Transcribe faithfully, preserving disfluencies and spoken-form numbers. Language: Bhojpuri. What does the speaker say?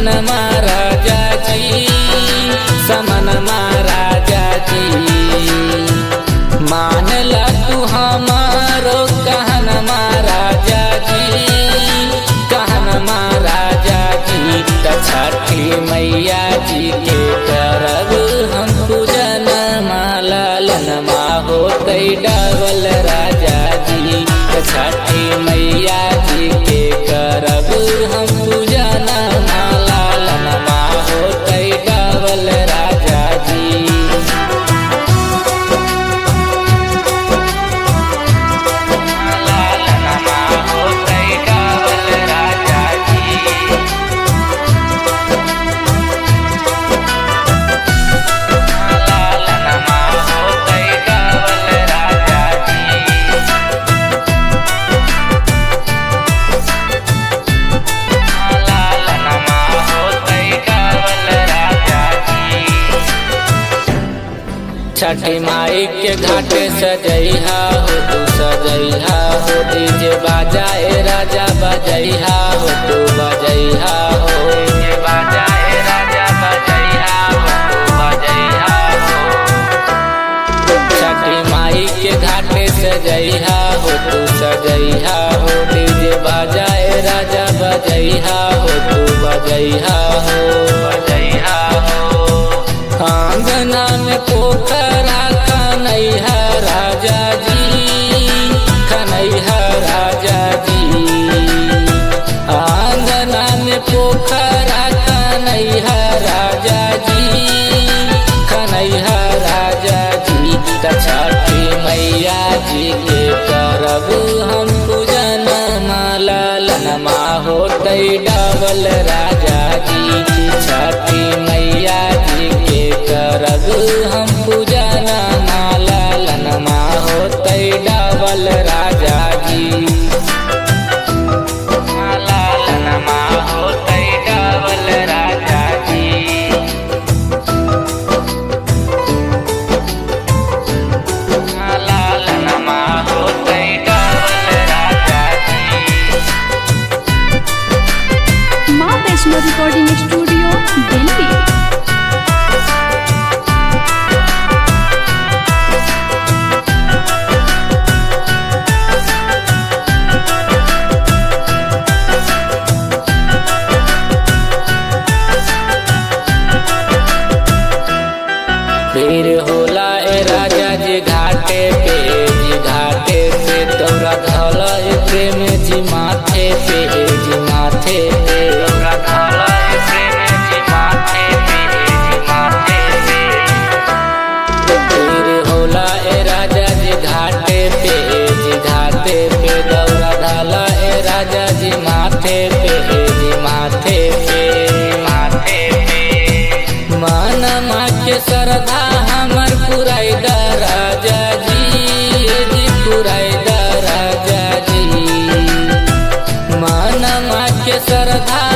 समन महाराजा जी, समन महाराजा जी। मान ला तू हमारो कहन महाराजा जी, कहन महाराजा जी। त छठी मैया जी के करब हम पूजन, माला लनमा होते डबल राजा जी। त छठी मैया जी के करब हम पूजन, माला लनमा होते डबल राजा जी। छठी माई के घाटे सजैहा हो तू सजैहा हो, डीजे बाजाए राजा बजैहा हो तू बजैहा हो, डीजे बाजाए राजा बजैहा हो तू बजैहा हो। छठी माई के घाटे सजैहा हो तू सजैहा हो, डीजे बाजाए राजा बजैहा हो तू बजैहा हो, बजैहा हो। आंगना में पोखरा कन्हैया राजा जी, कन्हैया राजा जी। आंगना में पोखरा कन्हैया राजा जी, कन्हैया राजा जी। त छठी मैया जी के करब हम पूजन, माला लनमा होते डबल राजा जी। छठी मैया जी के करब हम पूजन, माला लनमा होते डबल राजा जी। माला लनमा होते डबल राजा जी। माला लनमा होते डबल राजा जी। माँ वैष्णो रिकॉर्डिंग स्टूडियो दिल्ली। फिर होला ए राजा जी घाटे पे, जी घाटे पे तोरा धल प्रेम जी माथे पे, जी माथे पे तोरा धल प्रेम जी माथे पे, जी माथे पे। फिर होला ए राजा जी घाटे पे, जी घाटे पे तोरा धल ए राजा जी माथे पे, जी माथे पे, माथे पे। मन माँ के श्रद्धा हमर पुराई द राजा जी, जी पुराई द राजा जी। मन माँ के श्रद्धा